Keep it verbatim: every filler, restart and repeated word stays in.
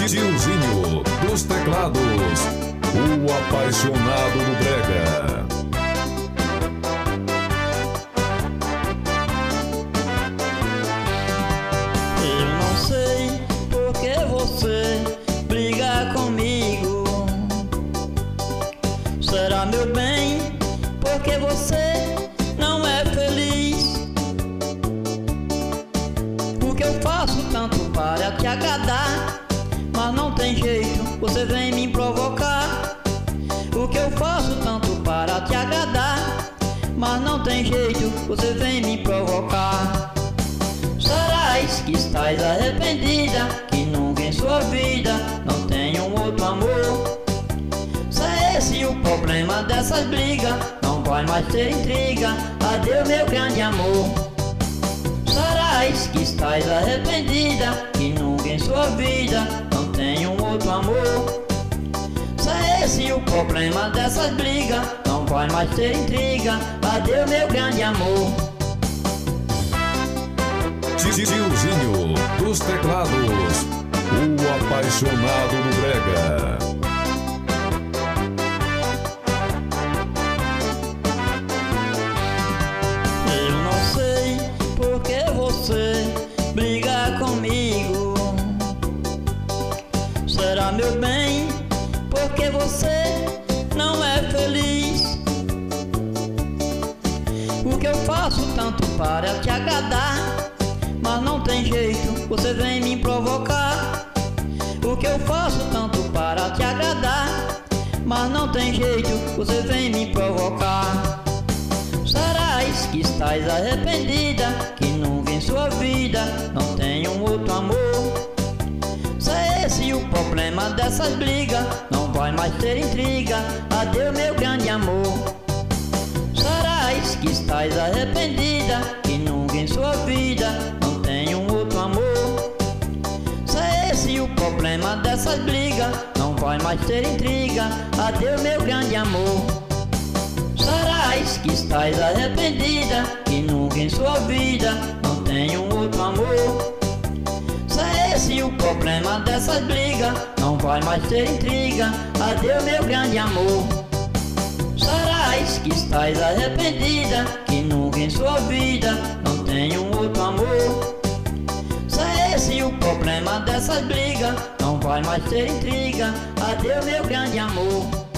Gilzinho dos teclados, o apaixonado do brega. Eu não sei por que você briga comigo. Será, meu bem, porque você não é feliz? O que eu faço tanto para te agradar, mas não tem jeito, você vem me provocar. O que eu faço tanto para te agradar, mas não tem jeito, você vem me provocar. Serás que estás arrependida, que nunca em sua vida não tem um outro amor? Se é esse o problema dessas brigas, não vai mais ter intriga. Adeus, meu grande amor. Serás que estás arrependida, que nunca em sua vida não tem um outro amor? Se é esse o problema dessas brigas, não vai mais ter intriga. Adeus, meu grande amor. Gilzinho dos teclados, o apaixonado do brega. Eu não sei por que você briga comigo. Será, meu bem, porque você não é feliz? O que eu faço tanto para te agradar, mas não tem jeito, você vem me provocar. O que eu faço tanto para te agradar, mas não tem jeito, você vem me provocar. Serás que estás arrependida, que nunca em sua vida não tem um outro amor? Se é esse o problema dessas brigas, não vai mais ter intriga. Adeus, meu grande amor. Serás que estás arrependida, que nunca em sua vida não tem um outro amor? Se é esse o problema dessas brigas, não vai mais ter intriga. Adeus, meu grande amor. Serás que estás arrependida, que nunca em sua vida não tem um outro amor? Se é esse o problema dessas brigas, não vai mais ter intriga. Adeus, meu grande amor. Serás que estás arrependida, que nunca em sua vida não tem um outro amor? Se é esse o problema dessas brigas, não vai mais ter intriga. Adeus, meu grande amor.